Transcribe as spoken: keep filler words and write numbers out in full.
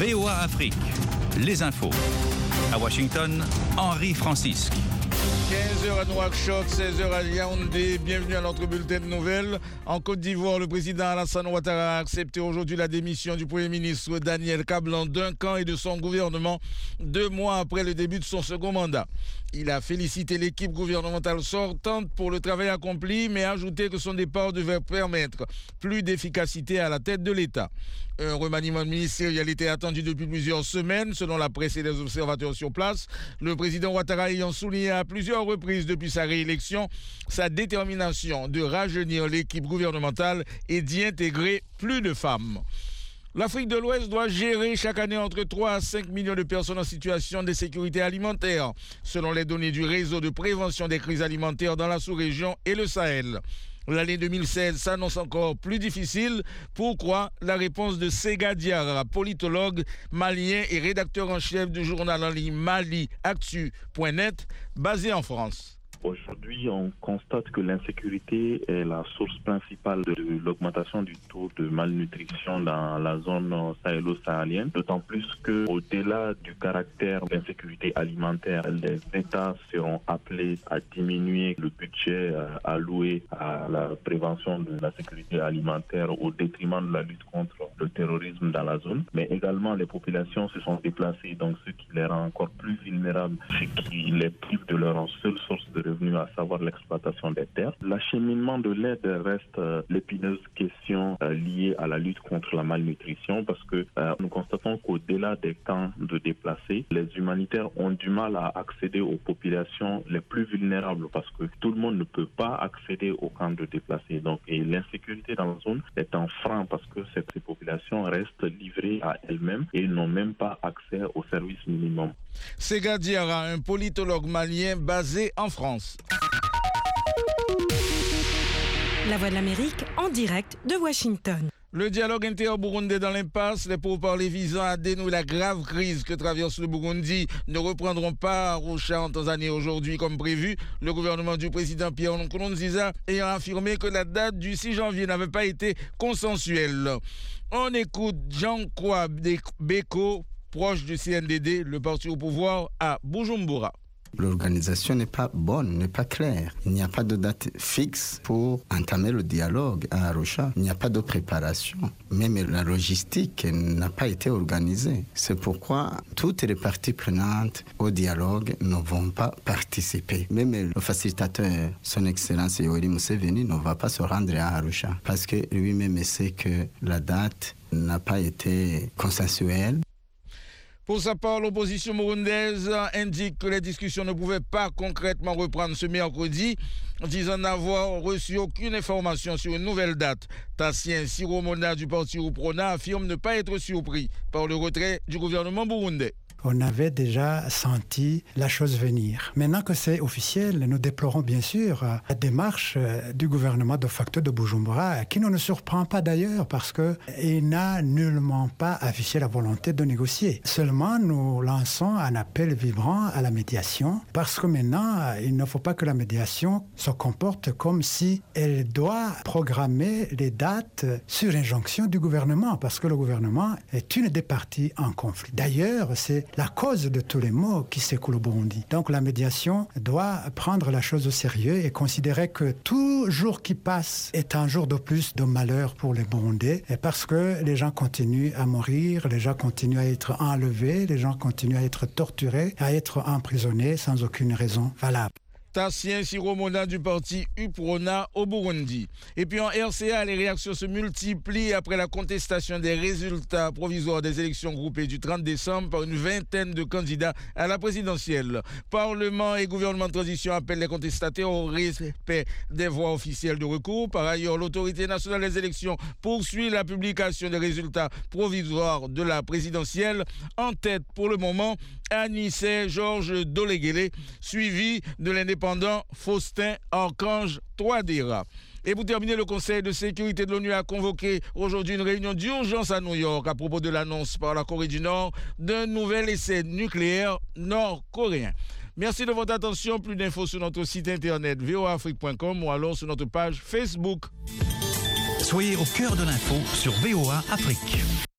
V O A Afrique, les infos. À Washington, Henri Francisque. quinze heures à Nouakchott, seize heures à Yaoundé. Bienvenue à notre bulletin de nouvelles. En Côte d'Ivoire, le président Alassane Ouattara a accepté aujourd'hui la démission du Premier ministre Daniel Kablan d'un camp et de son gouvernement deux mois après le début de son second mandat. Il a félicité l'équipe gouvernementale sortante pour le travail accompli, mais a ajouté que son départ devait permettre plus d'efficacité à la tête de l'État. Un remaniement ministériel était attendu depuis plusieurs semaines, selon la presse et les observateurs sur place. Le président Ouattara ayant souligné à plusieurs reprises depuis sa réélection sa détermination de rajeunir l'équipe gouvernementale et d'y intégrer plus de femmes. L'Afrique de l'Ouest doit gérer chaque année entre trois à cinq millions de personnes en situation d'insécurité alimentaire, selon les données du réseau de prévention des crises alimentaires dans la sous-région et le Sahel. L'année deux mille seize s'annonce encore plus difficile. Pourquoi? La réponse de Sega Diarra, politologue malien et rédacteur en chef du journal en ligne Mali Actu point net, basé en France. Aujourd'hui, on constate que l'insécurité est la source principale de l'augmentation du taux de malnutrition dans la zone sahélo-saharienne, d'autant plus qu'au-delà du caractère d'insécurité alimentaire, les États seront appelés à diminuer le budget alloué à la prévention de la sécurité alimentaire au détriment de la lutte contre le terrorisme dans la zone. Mais également, les populations se sont déplacées, donc ce qui les rend encore plus vulnérables, ce qui les prive de leur seule source de revenus, à savoir l'exploitation des terres. L'acheminement de l'aide reste euh, l'épineuse question euh, liée à la lutte contre la malnutrition, parce que euh, nous constatons qu'au-delà des camps de déplacés, les humanitaires ont du mal à accéder aux populations les plus vulnérables, parce que tout le monde ne peut pas accéder aux camps de déplacés. Donc, et l'insécurité dans la zone est un frein, parce que ces, ces populations restent livrées à elles-mêmes et n'ont même pas accès aux services minimums. Sega Diarra, un politologue malien basé en France. La Voix de l'Amérique en direct de Washington. Le dialogue inter-burundais dans l'impasse, les pourparlers visant à dénouer la grave crise que traverse le Burundi ne reprendront pas à Arusha en Tanzanie aujourd'hui comme prévu. Le gouvernement du président Pierre Nkurunziza ayant affirmé que la date du six janvier n'avait pas été consensuelle. On écoute Jean-Claude Beko, proche du C N D D, le parti au pouvoir à Bujumbura. L'organisation n'est pas bonne, n'est pas claire. Il n'y a pas de date fixe pour entamer le dialogue à Arusha. Il n'y a pas de préparation. Même la logistique n'a pas été organisée. C'est pourquoi toutes les parties prenantes au dialogue ne vont pas participer. Même le facilitateur, son Excellence Yoweri Museveni, ne va pas se rendre à Arusha parce que lui-même sait que la date n'a pas été consensuelle. Pour sa part, l'opposition burundaise indique que les discussions ne pouvaient pas concrètement reprendre ce mercredi, disant n'avoir reçu aucune information sur une nouvelle date. Tassien Siromona du parti Uprona affirme ne pas être surpris par le retrait du gouvernement burundais. On avait déjà senti la chose venir. Maintenant que c'est officiel, nous déplorons bien sûr la démarche du gouvernement de facto de Bujumbura, qui ne nous surprend pas d'ailleurs parce qu'il n'a nullement pas affiché la volonté de négocier. Seulement, nous lançons un appel vibrant à la médiation parce que maintenant, il ne faut pas que la médiation se comporte comme si elle doit programmer les dates sur injonction du gouvernement, parce que le gouvernement est une des parties en conflit. D'ailleurs, c'est la cause de tous les maux qui secouent le Burundi. Donc la médiation doit prendre la chose au sérieux et considérer que tout jour qui passe est un jour de plus de malheur pour les Burundais, parce que les gens continuent à mourir, les gens continuent à être enlevés, les gens continuent à être torturés, à être emprisonnés sans aucune raison valable. Tassien Siromona du parti Uprona au Burundi. Et puis en R C A, les réactions se multiplient après la contestation des résultats provisoires des élections groupées du trente décembre par une vingtaine de candidats à la présidentielle. Parlement et gouvernement de transition appellent les contestataires au respect des voies officielles de recours. Par ailleurs, l'autorité nationale des élections poursuit la publication des résultats provisoires de la présidentielle. En tête pour le moment, Anissé Georges Doleguele, suivi de l'indépendant Faustin Archange Touadéra. Et pour terminer, le Conseil de sécurité de l'ONU a convoqué aujourd'hui une réunion d'urgence à New York à propos de l'annonce par la Corée du Nord d'un nouvel essai nucléaire nord-coréen. Merci de votre attention. Plus d'infos sur notre site internet v o a afrique point com ou alors sur notre page Facebook. Soyez au cœur de l'info sur V O A Afrique.